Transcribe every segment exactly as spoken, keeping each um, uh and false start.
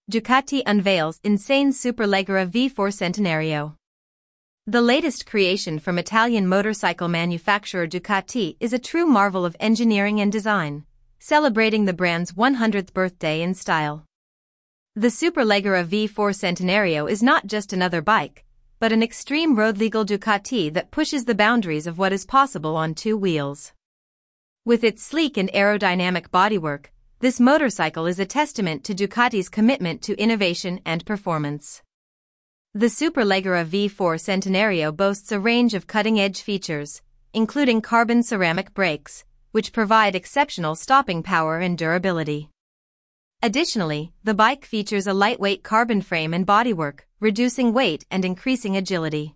Ducati unveils insane Superleggera V four Centenario. The latest creation from Italian motorcycle manufacturer Ducati is a true marvel of engineering and design, celebrating the brand's one hundredth birthday in style. The Superleggera V four Centenario is not just another bike, but an extreme road-legal Ducati that pushes the boundaries of what is possible on two wheels. With its sleek and aerodynamic bodywork, this motorcycle is a testament to Ducati's commitment to innovation and performance. The Superleggera V four Centenario boasts a range of cutting-edge features, including carbon ceramic brakes, which provide exceptional stopping power and durability. Additionally, the bike features a lightweight carbon frame and bodywork, reducing weight and increasing agility.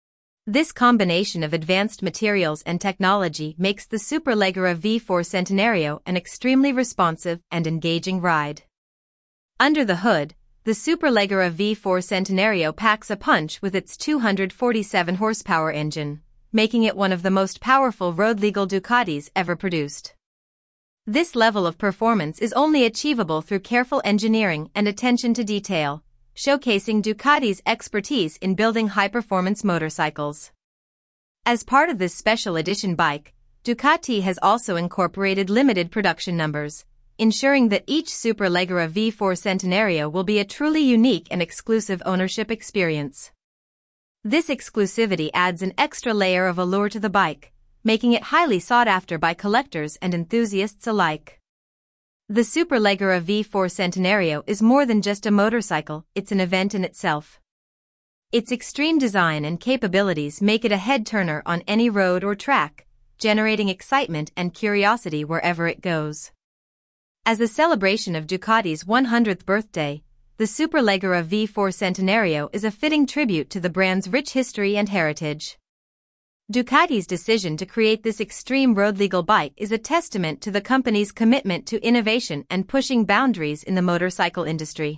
This combination of advanced materials and technology makes the Superleggera V four Centenario an extremely responsive and engaging ride. Under the hood, the Superleggera V four Centenario packs a punch with its two hundred forty-seven horsepower engine, making it one of the most powerful road-legal Ducatis ever produced. This level of performance is only achievable through careful engineering and attention to detail, showcasing Ducati's expertise in building high-performance motorcycles. As part of this special edition bike, Ducati has also incorporated limited production numbers, ensuring that each Superleggera V four Centenario will be a truly unique and exclusive ownership experience. This exclusivity adds an extra layer of allure to the bike, making it highly sought after by collectors and enthusiasts alike. The Superleggera V four Centenario is more than just a motorcycle, it's an event in itself. Its extreme design and capabilities make it a head-turner on any road or track, generating excitement and curiosity wherever it goes. As a celebration of Ducati's one hundredth birthday, the Superleggera V four Centenario is a fitting tribute to the brand's rich history and heritage. Ducati's decision to create this extreme road-legal bike is a testament to the company's commitment to innovation and pushing boundaries in the motorcycle industry.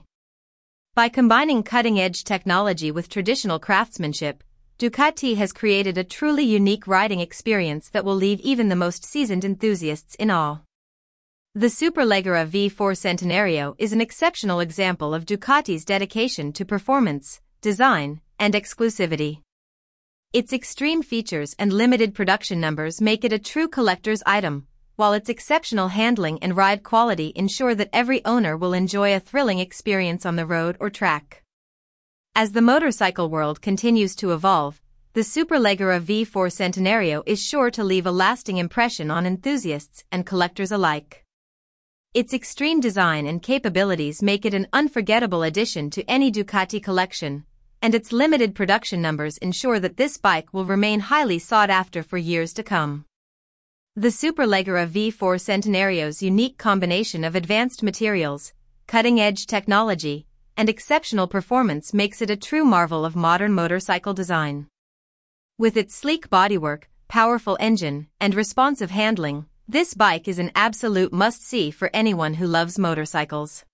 By combining cutting-edge technology with traditional craftsmanship, Ducati has created a truly unique riding experience that will leave even the most seasoned enthusiasts in awe. The Superleggera V four Centenario is an exceptional example of Ducati's dedication to performance, design, and exclusivity. Its extreme features and limited production numbers make it a true collector's item, while its exceptional handling and ride quality ensure that every owner will enjoy a thrilling experience on the road or track. As the motorcycle world continues to evolve, the Superleggera V four Centenario is sure to leave a lasting impression on enthusiasts and collectors alike. Its extreme design and capabilities make it an unforgettable addition to any Ducati collection, and its limited production numbers ensure that this bike will remain highly sought after for years to come. The Superleggera V four Centenario's unique combination of advanced materials, cutting-edge technology, and exceptional performance makes it a true marvel of modern motorcycle design. With its sleek bodywork, powerful engine, and responsive handling, this bike is an absolute must-see for anyone who loves motorcycles.